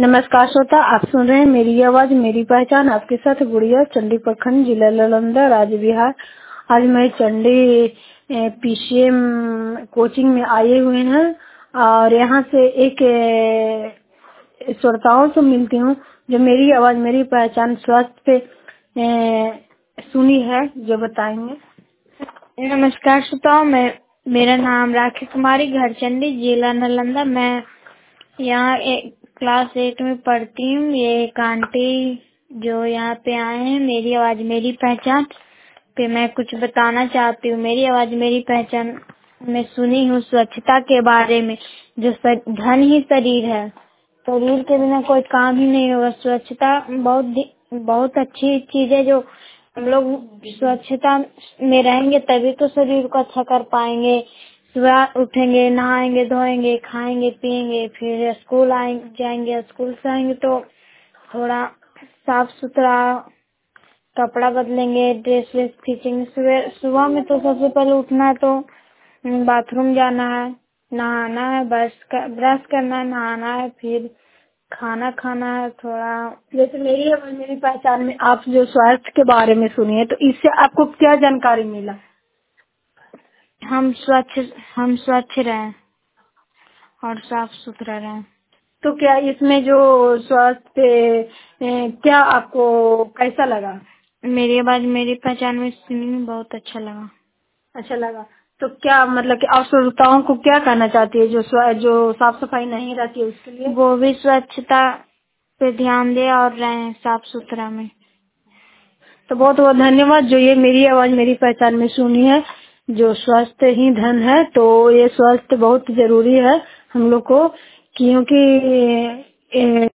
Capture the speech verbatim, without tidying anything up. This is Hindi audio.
नमस्कार श्रोता, आप सुन रहे हैं मेरी आवाज मेरी पहचान। आपके साथ गुड़िया, चंडी प्रखंड, जिला नालंदा, राज्य बिहार। आज मैं चंडी पीसीएम कोचिंग में आए हुए हैं और यहाँ से एक अ, श्रोताओं से मिलती हूँ जो मेरी आवाज मेरी पहचान स्वास्थ्य पे अ, सुनी है, जो बताएंगे। नमस्कार श्रोताओं, मैं मेरा नाम राखी कुमारी, घर चंडी, जिला नालंदा। मैं यहाँ एक क्लास एट में पढ़ती हूँ। ये एक आंटी जो यहाँ पे आए हैं मेरी आवाज मेरी पहचान पे मैं कुछ बताना चाहती हूँ। मेरी आवाज मेरी पहचान में सुनी हूँ स्वच्छता के बारे में। जो धन ही शरीर है, शरीर के बिना कोई काम ही नहीं होगा। स्वच्छता बहुत बहुत अच्छी चीज है। जो हम लोग स्वच्छता में रहेंगे तभी तो शरीर को अच्छा कर पाएंगे। सुबह उठेंगे, नहाएंगे, धोएंगे, खाएंगे, पिएंगे, फिर स्कूल आएंगे जाएंगे। स्कूल से आएंगे तो थोड़ा साफ सुथरा कपड़ा बदलेंगे, ड्रेस व्रेस खींचेंगे। सुबह सुबह में तो सबसे पहले उठना है तो बाथरूम जाना है, नहाना है, ब्रश कर, ब्रश करना है, नहाना है, फिर खाना खाना है। थोड़ा जैसे मेरी आवाज मेरी पहचान में आप जो स्वास्थ्य के बारे में सुनी है, तो इससे आपको क्या जानकारी मिला? हम स्वच्छ हम स्वच्छ रहें और साफ सुथरा रहें। तो क्या इसमें जो स्वास्थ्य पे, अ, क्या आपको कैसा लगा? मेरी आवाज मेरी पहचान में सुनने में बहुत अच्छा लगा। अच्छा लगा। तो क्या मतलब कि आप श्रोताओं को क्या कहना चाहती है जो स्व- जो साफ सफाई नहीं रहती है उसके लिए? वो भी स्वच्छता पे ध्यान दे और रहें साफ सुथरा में। तो बहुत बहुत धन्यवाद जो ये मेरी आवाज मेरी पहचान में सुनी है। जो स्वास्थ्य ही धन है, तो ये स्वास्थ्य बहुत जरूरी है हम लोग को, क्योंकि